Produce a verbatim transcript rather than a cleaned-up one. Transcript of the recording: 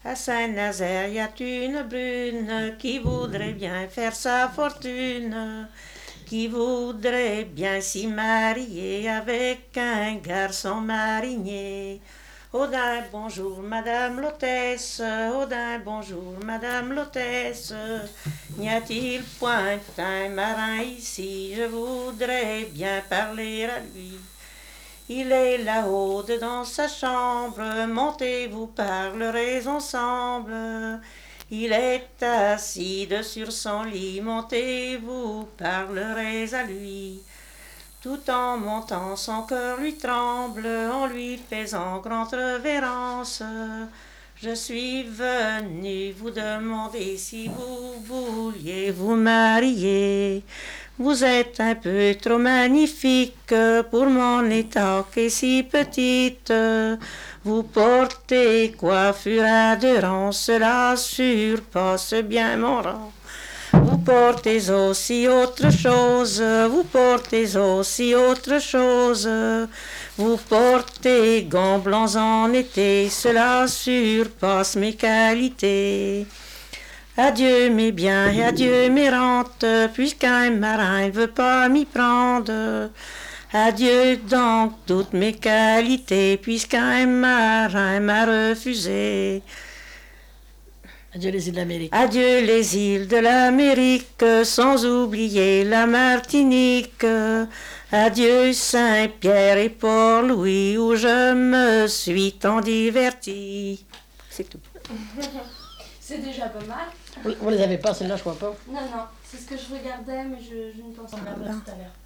À Saint-Nazaire, y a une brune qui voudrait bien faire sa fortune, qui voudrait bien s'y marier avec un garçon marinier. Odin, bonjour, madame l'hôtesse, Odin, bonjour, madame l'hôtesse. N'y a-t-il point un marin ici? Je voudrais bien parler à lui. Il est là-haut dans sa chambre, montez, vous parlerez ensemble. Il est assis sur son lit, montez, vous parlerez à lui. Tout en montant, son cœur lui tremble, en lui faisant grande révérence. Je suis venu vous demander si vous vouliez vous marier. Vous êtes un peu trop magnifique pour mon état qui est si petite. Vous portez coiffure à deux rangs, cela surpasse bien mon rang. Vous portez aussi autre chose, vous portez aussi autre chose. Vous portez gants blancs en été, cela surpasse mes qualités. Adieu mes biens et adieu mes rentes, puisqu'un marin ne veut pas m'y prendre. Adieu donc toutes mes qualités, puisqu'un marin m'a refusé. Adieu les îles d'Amérique. Adieu les îles de l'Amérique, sans oublier la Martinique. Adieu Saint-Pierre et Port-Louis, où je me suis tant diverti. C'est tout. C'est déjà pas mal. Vous, vous les avez pas, celles-là, je crois pas. Non, non, c'est ce que je regardais, mais je, je ne pensais pas tout à l'heure.